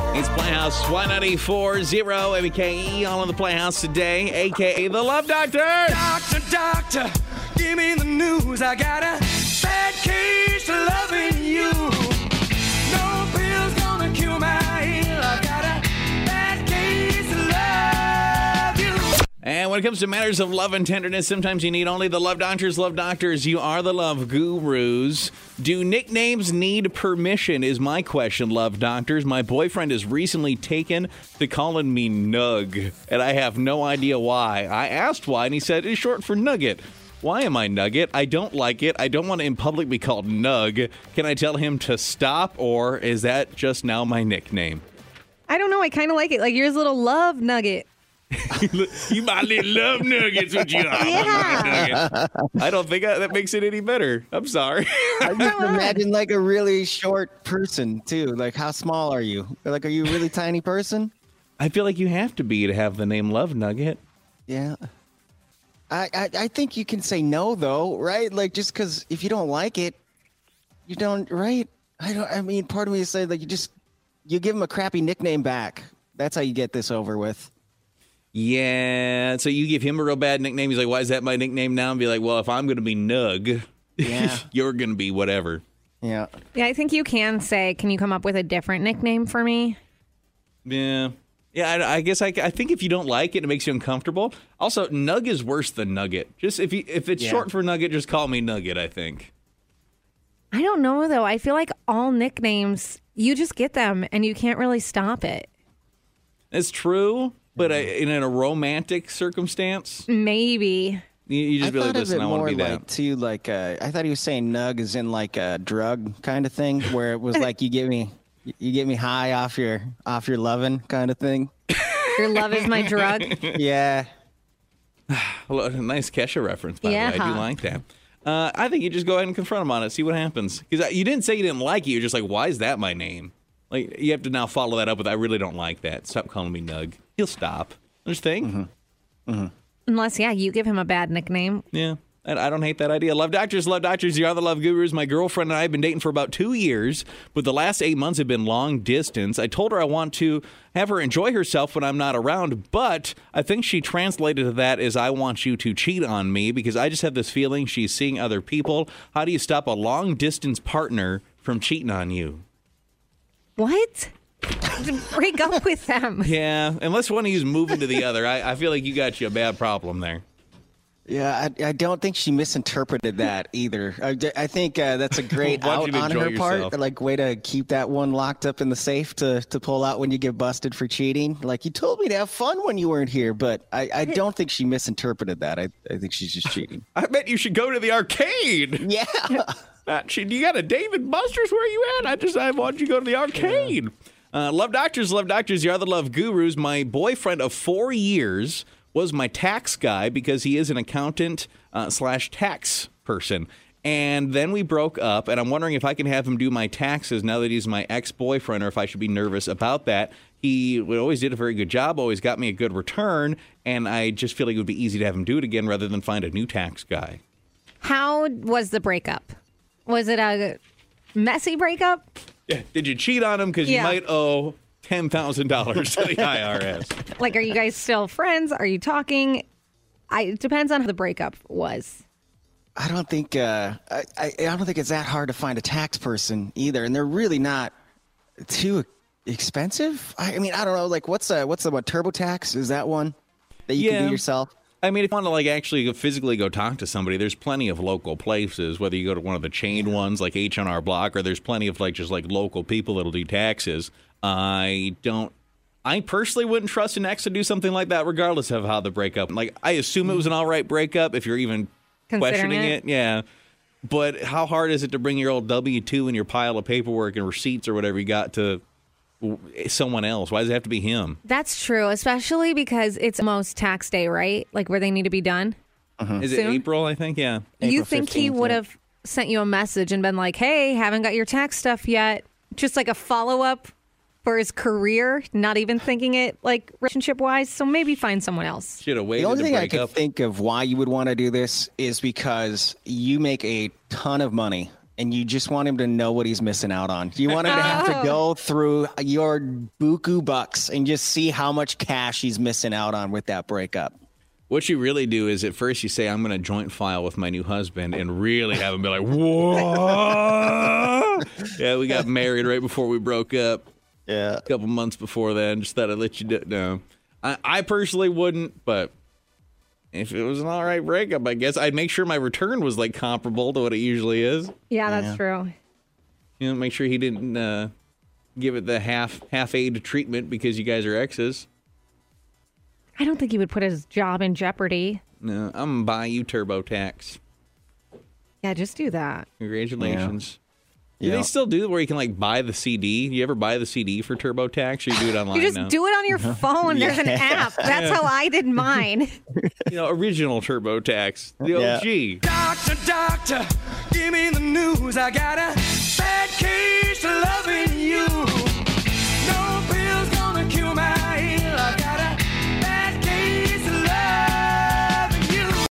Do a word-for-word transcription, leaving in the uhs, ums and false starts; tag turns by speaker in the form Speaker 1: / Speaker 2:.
Speaker 1: It's Playhouse one ninety-four point oh W K E, all in the Playhouse today, a k a the Love Doctor.
Speaker 2: Doctor, doctor, give me the news. I got a bad case of loving you. No pill's gonna cure my ill. I got a bad case of love you.
Speaker 1: And when it comes to matters of love and tenderness, sometimes you need only the Love Doctors. Love Doctors, you are the love gurus. Do nicknames need permission is my question, Love Doctors. My boyfriend has recently taken to calling me Nug, and I have no idea why. I asked why, and he said it's short for Nugget. Why am I Nugget? I don't like it. I don't want to in public be called Nug. Can I tell him to stop, or is that just now my nickname?
Speaker 3: I don't know. I kind of like it. Like yours, little love nugget.
Speaker 1: You my little love nuggets, what you are.
Speaker 3: Yeah.
Speaker 1: I don't think I, that makes it any better. I'm sorry.
Speaker 4: I just imagine like a really short person too. Like, how small are you? Like, are you a really tiny person?
Speaker 1: I feel like you have to be to have the name Love Nugget.
Speaker 4: Yeah. I, I, I think you can say no though, right? Like, just because if you don't like it, you don't, right? I don't. I mean, part of me is saying like you just you give him a crappy nickname back. That's how you get this over with.
Speaker 1: Yeah, so you give him a real bad nickname. He's like, why is that my nickname now? And be like, well, if I'm going to be Nug,
Speaker 4: Yeah.
Speaker 1: you're going to be whatever.
Speaker 4: Yeah.
Speaker 3: Yeah, I think you can say, can you come up with a different nickname for me?
Speaker 1: Yeah. Yeah, I, I guess I, I think if you don't like it, it makes you uncomfortable. Also, Nug is worse than Nugget. Just if you, if it's
Speaker 4: Yeah.
Speaker 1: short for Nugget, just call me Nugget, I think.
Speaker 3: I don't know, though. I feel like all nicknames, you just get them and you can't really stop it.
Speaker 1: It's true, but I, in a romantic circumstance,
Speaker 3: Maybe.
Speaker 1: you, you just
Speaker 4: I
Speaker 1: be like,
Speaker 4: thought of
Speaker 1: listen,
Speaker 4: it
Speaker 1: I want
Speaker 4: more
Speaker 1: to be
Speaker 4: like
Speaker 1: that.
Speaker 4: to like uh, I thought he was saying nug is in like a drug kind of thing, where it was like you get me, you get me high off your off your loving kind of thing.
Speaker 3: Your love is my drug.
Speaker 4: Yeah.
Speaker 1: Well, a nice Kesha reference, by
Speaker 3: Yeah.
Speaker 1: the way. I do like that. Uh, I think you just go ahead and confront him on it, see what happens. Because you didn't say you didn't like it. You're just like, why is that my name? Like, you have to now follow that up with, I really don't like that. Stop calling me Nug. He'll stop. Understand?
Speaker 4: Mm-hmm.
Speaker 3: Unless, yeah, you give him a bad nickname.
Speaker 1: Yeah. I, I don't hate that idea. Love Doctors, Love Doctors, you are the Love Gurus. My girlfriend and I have been dating for about two years, but the last eight months have been long distance. I told her I want to have her enjoy herself when I'm not around, but I think she translated that as I want you to cheat on me because I just have this feeling she's seeing other people. How do you stop a long distance partner from cheating on you?
Speaker 3: What? Break up with them.
Speaker 1: Yeah, unless one of you's moving to the other, I, I feel like you got you a bad problem there.
Speaker 4: Yeah, I, I don't think she misinterpreted that either. I, d- I think uh, that's a great
Speaker 1: Want you
Speaker 4: out
Speaker 1: to
Speaker 4: on
Speaker 1: enjoy
Speaker 4: her
Speaker 1: yourself.
Speaker 4: part. Like, way to keep that one locked up in the safe to, to pull out when you get busted for cheating. Like, you told me to have fun when you weren't here, but I, I don't think she misinterpreted that. I, I think she's just cheating.
Speaker 1: I bet you should go to the arcade.
Speaker 4: Yeah.
Speaker 1: Uh, she, you got a David Buster's? Where you at? I just I want you to go to the arcade. Uh, love Doctors, Love Doctors, you are the Love Gurus. My boyfriend of four years was my tax guy because he is an accountant uh, slash tax person. And then we broke up, and I'm wondering if I can have him do my taxes now that he's my ex-boyfriend, or if I should be nervous about that. He always did a very good job, always got me a good return, and I just feel like it would be easy to have him do it again rather than find a new tax guy.
Speaker 3: How was the breakup? Was it a messy breakup?
Speaker 1: Yeah. Did you cheat on him because
Speaker 3: Yeah.
Speaker 1: you might owe ten thousand dollars to the I R S?
Speaker 3: Like, are you guys still friends? Are you talking? I, it depends on how the breakup was.
Speaker 4: I don't think uh, I, I I don't think it's that hard to find a tax person either, and they're really not too expensive. I, I mean, I don't know. Like, what's the what's the what TurboTax? Is that one that you can
Speaker 1: Yeah.
Speaker 4: do yourself?
Speaker 1: I mean, if you want to like actually go physically go talk to somebody, there's plenty of local places, whether you go to one of the chain ones like H and R Block, or there's plenty of like just like local people that'll do taxes. I don't, I personally wouldn't trust an ex to do something like that, regardless of how the breakup. Like, I assume it was an all right breakup if you're even
Speaker 3: Considering
Speaker 1: questioning
Speaker 3: it.
Speaker 1: it. Yeah. But how hard is it to bring your old W two and your pile of paperwork and receipts or whatever you got to someone else? Why does it have to be him?
Speaker 3: That's true, especially because it's almost tax day, right? Like where they need to be done.
Speaker 1: Is it
Speaker 3: Soon?
Speaker 1: April? I think, yeah.
Speaker 3: You
Speaker 4: April
Speaker 3: think he
Speaker 4: fifteenth,
Speaker 3: would
Speaker 4: yeah.
Speaker 3: have sent you a message and been like, hey, haven't got your tax stuff yet. Just like a follow-up for his career, not even thinking it like relationship-wise. So maybe find someone else.
Speaker 1: Should have waited
Speaker 4: The only
Speaker 1: to
Speaker 4: thing I
Speaker 1: break
Speaker 4: could
Speaker 1: up.
Speaker 4: think of why you would want to do this is because you make a ton of money and you just want him to know what he's missing out on. You want him to have to go through your buku bucks and just see how much cash he's missing out on with that breakup.
Speaker 1: What you really do is at first you say, I'm going to joint file with my new husband, and really have him be like, whoa. Yeah, we got married right before we broke up.
Speaker 4: Yeah.
Speaker 1: A couple months before then. Just thought I'd let you do- know. I, I personally wouldn't, but if it was an all right breakup, I guess I'd make sure my return was like comparable to what it usually is.
Speaker 3: Yeah, that's
Speaker 4: Yeah.
Speaker 3: true.
Speaker 1: You know, make sure he didn't uh, give it the half half aid treatment because you guys are exes.
Speaker 3: I don't think he would put his job in jeopardy.
Speaker 1: No, I'm gonna buy you TurboTax.
Speaker 3: Yeah, just do that.
Speaker 1: Congratulations. Do
Speaker 4: Yeah.
Speaker 1: they still do it where you can like buy the C D? You ever buy the C D for TurboTax, or you do it online
Speaker 3: You just
Speaker 1: now?
Speaker 3: do it on your phone. There's an app. That's how I did mine.
Speaker 1: You know, original TurboTax, the
Speaker 4: Yeah.
Speaker 1: O G.
Speaker 2: Doctor, doctor, give me the news. I got a bad case of loving you.